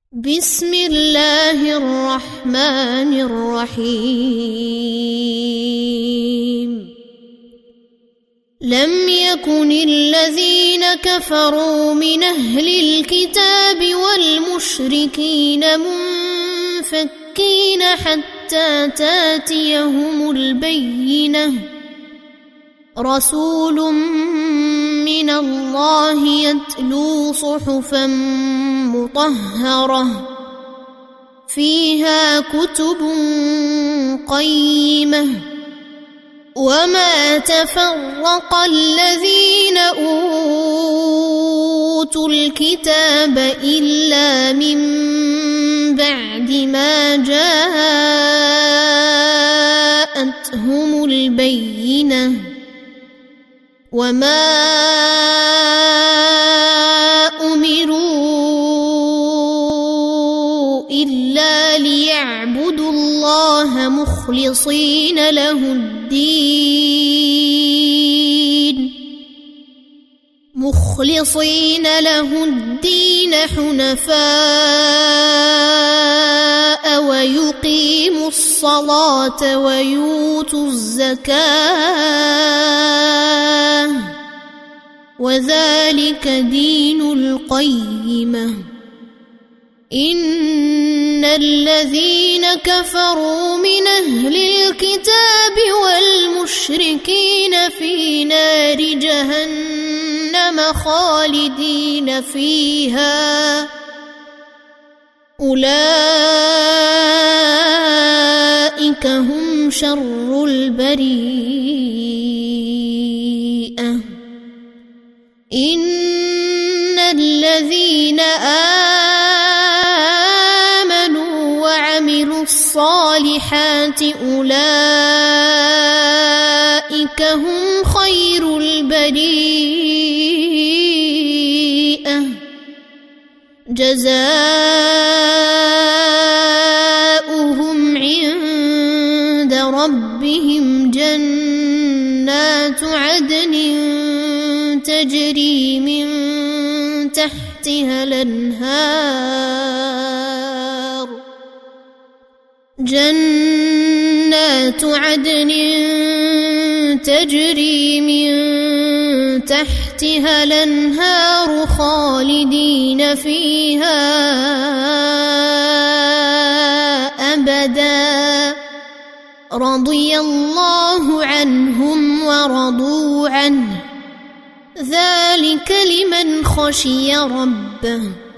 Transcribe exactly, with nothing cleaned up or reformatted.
بسم الله الرحمن الرحيم لم يكن الذين كفروا من أهل الكتاب والمشركين منفكين حتى تاتيهم البينة رسول من الله يتلو صحفا مطهرة فيها كتب قيمة وما تفرق الذين أوتوا الكتاب إلا من بعد ما جاءتهم البينة وما أمروا إلا ليعبدوا الله مخلصين له الدين مخلصين له الدين حنفاء ويقيموا الصلاة ويؤتوا الزكاة وذلك دين القيمة إن الذين كفروا من أهل الكتاب والمشركين في نار جهنم خالدين فيها أولئك هم شر البريئة إن الذين آمنوا وعملوا الصالحات أولئك هم خير البريئة جزاؤهم عند ربهم جنات عدن تجري من تحتها الأنهار جنات عدن تجري من تحتها الأنهار خالدين فيها أبدا رضي الله عنهم ورضوا عنه ذلك لمن خشي ربه